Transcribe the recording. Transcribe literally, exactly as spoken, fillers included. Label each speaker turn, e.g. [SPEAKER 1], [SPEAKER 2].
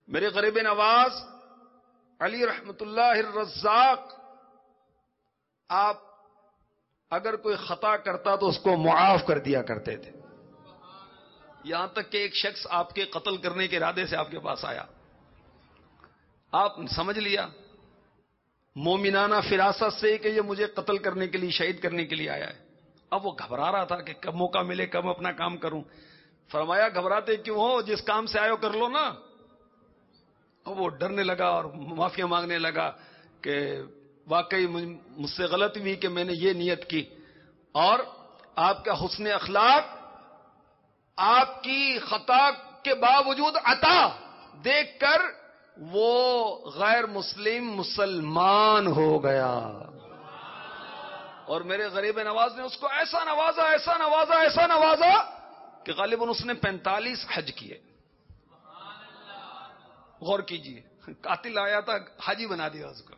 [SPEAKER 1] میرے غریب نواز علی رحمت اللہ الرزاق، آپ اگر کوئی خطا کرتا تو اس کو معاف کر دیا کرتے تھے، یہاں تک کہ ایک شخص آپ کے قتل کرنے کے ارادے سے آپ کے پاس آیا، آپ سمجھ لیا مومنانہ فراست سے کہ یہ مجھے قتل کرنے کے لیے، شہید کرنے کے لیے آیا ہے۔ اب وہ گھبرا رہا تھا کہ کب موقع ملے، کب اپنا کام کروں۔ فرمایا گھبراتے کیوں ہو، جس کام سے آئے کر لو نا۔ اب وہ ڈرنے لگا اور معافیا مانگنے لگا کہ واقعی مجھ سے غلطی ہوئی کہ میں نے یہ نیت کی، اور آپ کا حسن اخلاق، آپ کی خطا کے باوجود عطا دیکھ کر وہ غیر مسلم مسلمان ہو گیا، اور میرے غریب نواز نے اس کو ایسا نوازا ایسا نوازا ایسا نوازا کہ غالباً اس نے پینتالیس حج کیے۔ غور کیجئے، قاتل آیا تھا، حاجی بنا دیا اس کو۔